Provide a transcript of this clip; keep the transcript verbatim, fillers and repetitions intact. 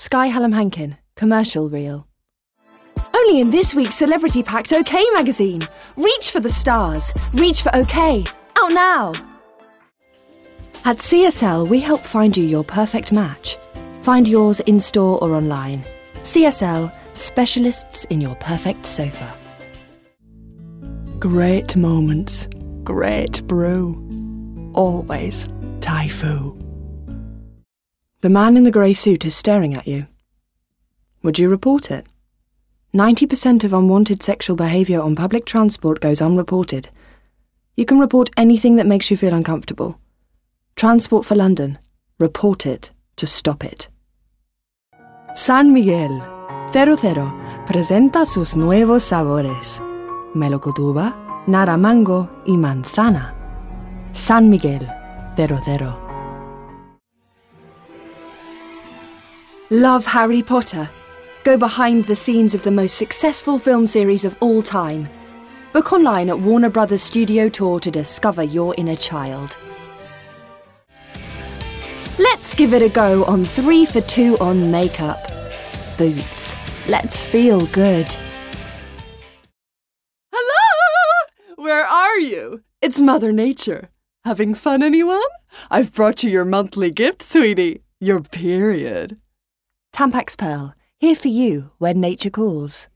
Sky Hallam Hankin, commercial reel. Only in this week's Celebrity Packed OK magazine. Reach for the stars. Reach for OK. Out now. At C S L, we help find you your perfect match. Find yours in-store or online. C S L, specialists in your perfect sofa. Great moments. Great brew. Always Thai Fu. The man in the grey suit is staring at you. Would you report it? ninety percent of unwanted sexual behaviour on public transport goes unreported. You can report anything that makes you feel uncomfortable. Transport for London. Report it to stop it. San Miguel, Cero Cero, presenta sus nuevos sabores. Melocotuba, naramango y manzana. San Miguel, Cero Cero. Love Harry Potter? Go behind the scenes of the most successful film series of all time. Book online at Warner Brothers Studio Tour to discover your inner child. Let's give it a go on three for two on makeup. Boots. Let's feel good. Hello! Where are you? It's Mother Nature. Having fun, anyone? I've brought you your monthly gift, sweetie. Your period. Tampax Pearl, here for you when nature calls.